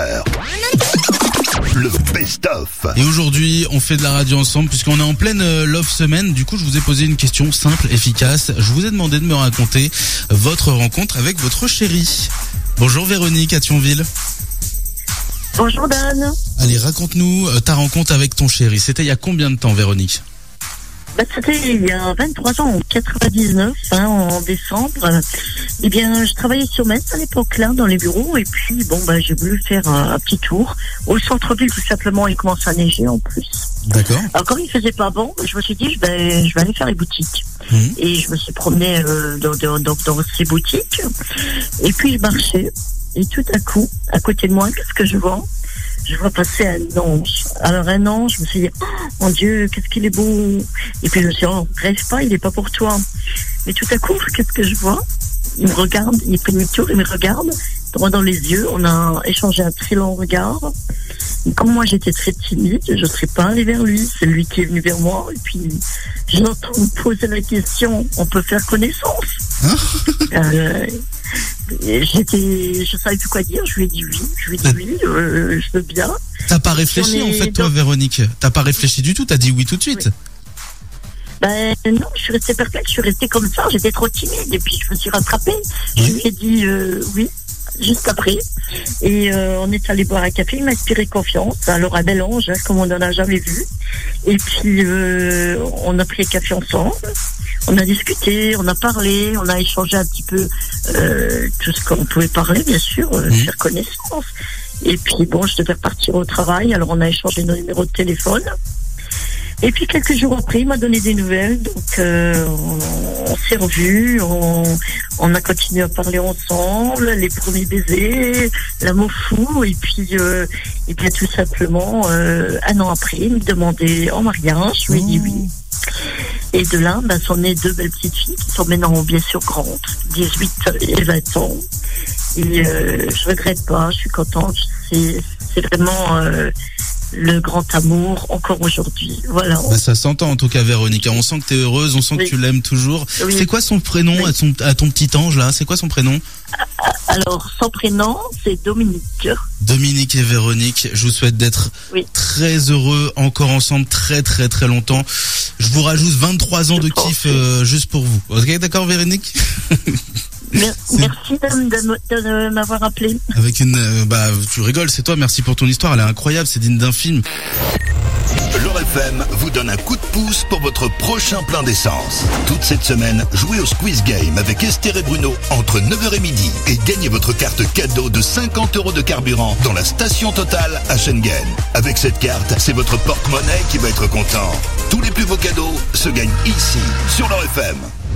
Le best-of. Et aujourd'hui, on fait de la radio ensemble puisqu'on est en pleine euh, love semaine. Du coup, je vous ai posé une question simple, efficace. Je vous ai demandé de me raconter votre rencontre avec votre chérie. Bonjour Véronique à Thionville. Bonjour Dan. Allez, raconte-nous euh, ta rencontre avec ton chéri. C'était il y a combien de temps, Véronique? Bah, c'était il y a vingt-trois ans, en quatre-vingt-dix-neuf, hein, en décembre. Eh bien, je travaillais sur Metz à l'époque, là, dans les bureaux. Et puis, bon, bah, j'ai voulu faire un, un petit tour au centre-ville, tout simplement. Il commence à neiger, en plus. D'accord. Alors, comme il faisait pas bon, je me suis dit, je vais, je vais aller faire les boutiques. Mmh. Et je me suis promenée euh, dans, dans, dans, dans ces boutiques. Et puis, je marchais. Et tout à coup, à côté de moi, qu'est-ce que je vois? Je vois passer un ange. Alors un ange, je me suis dit, oh mon Dieu, qu'est-ce qu'il est beau. Et puis je me suis dit, oh, rêve pas, il est pas pour toi. Mais tout à coup, qu'est-ce que je vois? Il me regarde, il fait demi-tour, il me regarde, droit dans les yeux. On a échangé un très long regard. comme moi j'étais très timide, je ne serais pas allée vers lui. C'est lui qui est venu vers moi. Et puis, je l'entends me poser la question, on peut faire connaissance. Hein euh, j'étais, je savais plus quoi dire, je lui ai dit oui, je lui ai dit oui, euh, je veux bien. T'as pas réfléchi en fait, toi, donc... Véronique? T'as pas réfléchi du tout, t'as dit oui tout de suite? Oui. Ben non, je suis restée perplexe, je suis restée comme ça, j'étais trop timide et puis je me suis rattrapée. Oui. Je lui ai dit euh, oui, juste après. Et euh, on est allé boire un café, il m'a inspiré confiance. Alors un mélange, hein, comme on n'en a jamais vu. Et puis euh, on a pris le café ensemble, on a discuté, on a parlé, on a échangé un petit peu euh, tout ce qu'on pouvait parler, bien sûr, euh, faire connaissance. Et puis bon, je devais repartir au travail, alors on a échangé nos numéros de téléphone. Et puis quelques jours après, il m'a donné des nouvelles, donc euh, on, on s'est revus, on, on a continué à parler ensemble, les premiers baisers, l'amour fou, et puis euh, et bien tout simplement, euh, un an après, il me demandait en mariage, je lui ai dit oui. Et de là, ben, sont nées deux belles petites filles qui sont maintenant bien sûr grandes, dix-huit et vingt ans. Et euh, je regrette pas, je suis contente, c'est, c'est vraiment... Euh, le grand amour encore aujourd'hui. Voilà. Bah, ça s'entend en tout cas, Véronique. On sent que t'es heureuse, on sent oui. que tu l'aimes toujours. Oui. C'est quoi son prénom oui. à, ton, à ton petit ange là? C'est quoi son prénom? Alors son prénom c'est Dominique. Dominique et Véronique, je vous souhaite d'être oui. très heureux encore ensemble très très très longtemps. Je vous rajoute vingt-trois ans je de kiff euh, juste pour vous. Ok, d'accord, Véronique? Merci de, de, de m'avoir appelé. Avec une, euh, bah, tu rigoles, c'est toi. Merci pour ton histoire, elle est incroyable, c'est digne d'un film. L'Or F M vous donne un coup de pouce pour votre prochain plein d'essence. Toute cette semaine, jouez au Squeeze Game avec Esther et Bruno entre neuf heures et midi et gagnez votre carte cadeau de cinquante euros de carburant dans la station Total à Schengen. Avec cette carte, c'est votre porte-monnaie qui va être content. Tous les plus beaux cadeaux se gagnent ici, sur l'Or F M.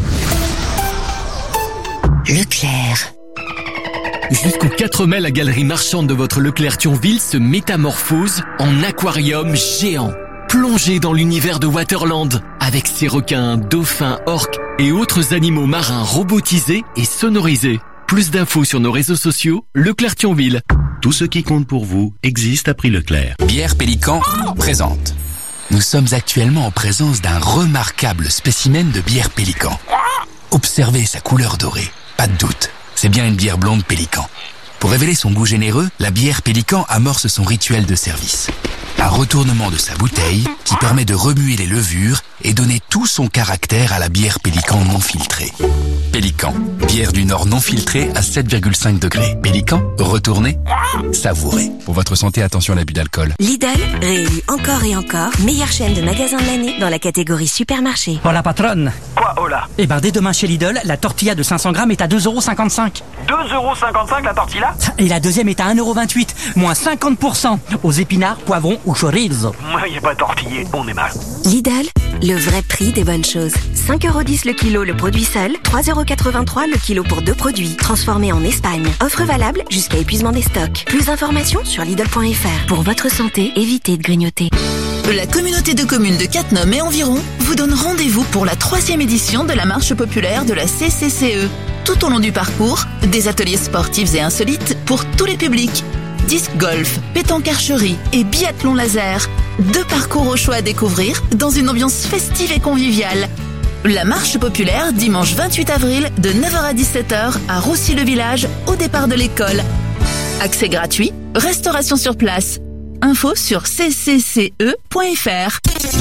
Leclerc. Jusqu'au quatre mai, la galerie marchande de votre Leclerc Thionville se métamorphose en aquarium géant. Plongez dans l'univers de Waterland avec ses requins, dauphins, orques et autres animaux marins robotisés et sonorisés. Plus d'infos sur nos réseaux sociaux, Leclerc Thionville. Tout ce qui compte pour vous existe à prix Leclerc. Bière Pélican présente. Nous sommes actuellement en présence d'un remarquable spécimen de bière Pélican. Observez sa couleur dorée. Pas de doute, c'est bien une bière blonde Pélican. Pour révéler son goût généreux, la bière Pélican amorce son rituel de service. Un retournement de sa bouteille qui permet de remuer les levures et donner tout son caractère à la bière Pélican non filtrée. Pélican, bière du Nord non filtrée à sept virgule cinq degrés. Pélican, retournez, savourez. Pour votre santé, attention à l'abus d'alcool. Lidl, réélu encore et encore, meilleure chaîne de magasins de l'année dans la catégorie supermarché. Oh la patronne. Quoi, oh là? Eh ben, dès demain chez Lidl, la tortilla de cinq cents grammes est à deux euros cinquante-cinq. deux euros cinquante-cinq la tortilla? Et la deuxième est à un euro vingt-huit, moins cinquante pour cent. Aux épinards, poivrons ou chorizo. Moi, y a pas tortillé, on est mal. Lidl, le vrai prix des bonnes choses. cinq euros dix le kilo le produit seul, trois euros quatre-vingt-trois le kilo pour deux produits. Transformés en Espagne. Offre valable jusqu'à épuisement des stocks. Plus d'informations sur Lidl point F R. Pour votre santé, évitez de grignoter. La communauté de communes de Cattenom et environ vous donne rendez-vous pour la troisième édition de la marche populaire de la C C C E. Tout au long du parcours, des ateliers sportifs et insolites pour tous les publics. Disc golf, pétanque archerie et biathlon laser. Deux parcours au choix à découvrir dans une ambiance festive et conviviale. La marche populaire dimanche vingt-huit avril de neuf heures à dix-sept heures à Roussy-le-Village au départ de l'école. Accès gratuit, restauration sur place. Info sur c c c e point f r.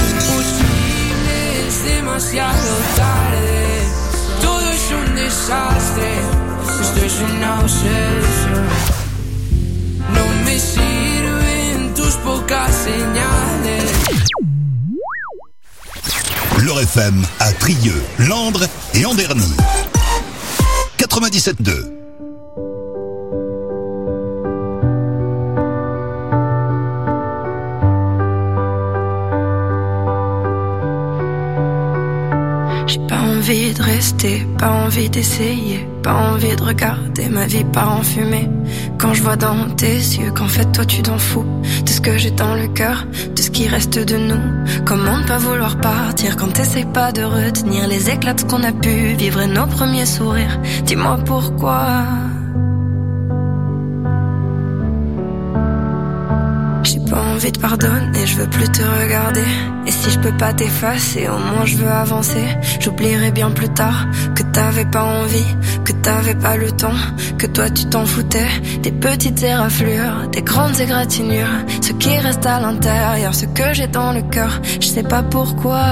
L'Or F M à Trieux, Landres et Anderny. quatre-vingt-dix-sept deux. J'ai pas envie de rester, pas envie d'essayer, pas envie de regarder ma vie part en fumée. Quand je vois dans tes yeux qu'en fait toi tu t'en fous de ce que j'ai dans le cœur, de ce qui reste de nous. Comment ne pas vouloir partir quand t'essayes pas de retenir les éclats de ce qu'on a pu vivre et nos premiers sourires. Dis-moi pourquoi. J'ai pas envie de pardonner, je veux plus te regarder. Et si je peux pas t'effacer, au moins je veux avancer. J'oublierai bien plus tard que t'avais pas envie, que t'avais pas le temps, que toi tu t'en foutais. Des petites éraflures, des grandes égratignures, ce qui reste à l'intérieur, ce que j'ai dans le cœur, je sais pas pourquoi.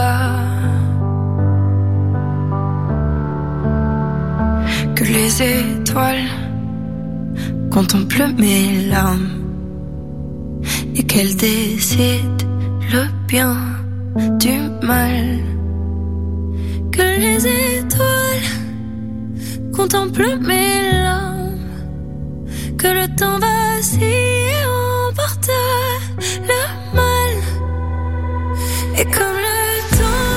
Que les étoiles contemplent mes larmes et qu'elles décident le bien du mal. Que les étoiles contemplent mes larmes, que le temps vacille et emporte le mal. Et comme le temps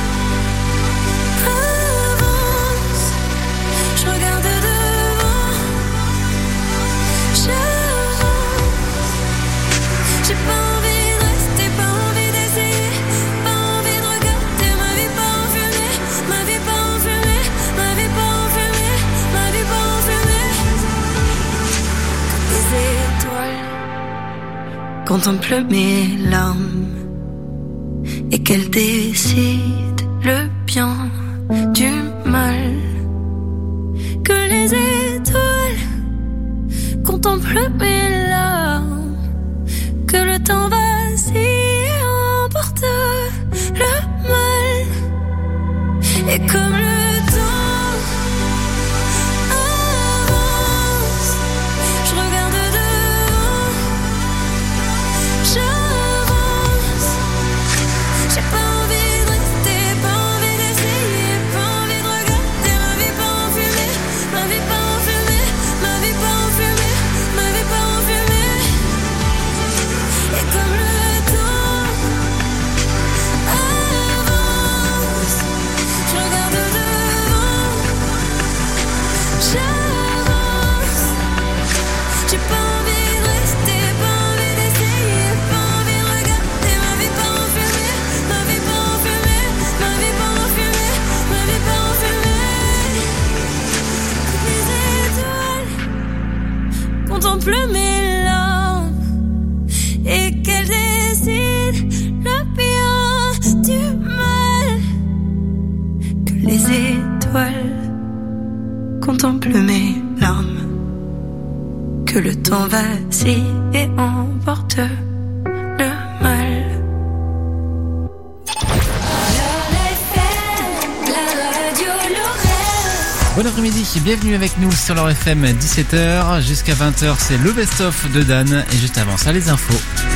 avance, je regarde devant, j'avance. J'ai pas envie de rester, pas envie d'essayer, pas envie de regarder ma vie pas en fumée, ma vie pas en fumée, ma vie pas en fumée, ma vie pas en fumée. Les étoiles contemplent mes larmes et qu'elles décident le bien du mal. Que les étoiles contemplent mes larmes, que le temps vacille et emporte le mal. Et comme le temps avance, je regarde devant, j'avance. J'ai pas envie de rester, pas envie d'essayer, pas envie de regarder ma vie pas en fumée, ma vie pas en fumée, ma vie pas en fumée, ma vie pas en fumée. Et comme le temps avance, je regarde devant, j'avance. J'ai pas envie de rester, pas envie d'essayer, pas envie de regarder ma vie pas en fumée, ma vie pas en fumée, ma vie pas en fumée, ma vie pas en fumée. Les étoiles contemplent mes larmes et qu'elles décident le bien du mal. Que les étoiles contemplent mes larmes, que le temps vacille et emporte le mal. Bon après-midi, bienvenue avec nous sur leur F M, dix-sept heures jusqu'à vingt heures, c'est le best-of de Dan et juste avant ça les infos.